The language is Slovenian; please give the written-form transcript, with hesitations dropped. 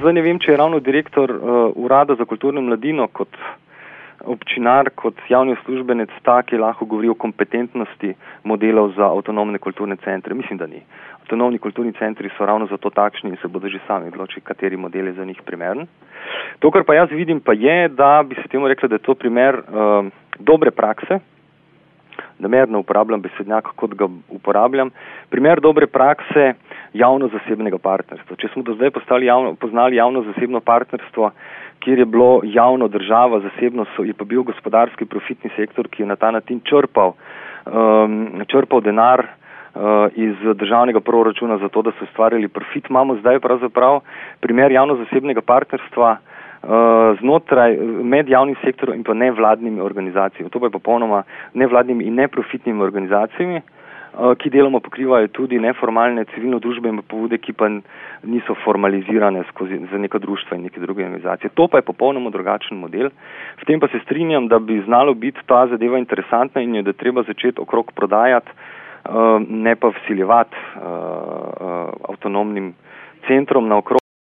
zdaj ne vem, če je ravno direktor Urada za kulturno mladino kot občinar, kot javni uslužbenec ta, ki lahko govori o kompetentnosti modelov za avtonomne kulturne centre. Mislim, da ni. Avtonomni kulturni centri so ravno zato takšni in se bodo že sami odločili, kateri model je za njih primeren. To, kar pa jaz vidim, pa je, da bi se temu rekla, da je to primer dobre prakse, namerno uporabljam besednjak, kot ga uporabljam, primer dobre prakse javno-zasebnega partnerstva. Če smo do zdaj poznali javno-zasebno partnerstvo, kjer je bilo javno, država, zasebno, je pa bil gospodarski profitni sektor, ki je na ta način črpal denar iz državnega proračuna za to, da so ustvarjali profit. Imamo zdaj pravzaprav primer javno-zasebnega partnerstva med javnim sektorom in pa nevladnimi organizacijami. To pa je popolnoma nevladnimi in neprofitnimi organizacijami, ki deloma pokrivajo tudi neformalne civilno-družbene pobude, ki pa niso formalizirane za neka društva in neke druge organizacije. To pa je popolnoma drugačen model. V tem pa se strinjam, da bi znalo biti ta zadeva interesantna in je, da treba začeti okrog prodajati, ne pa vsiljevati avtonomnim centrom naokrog.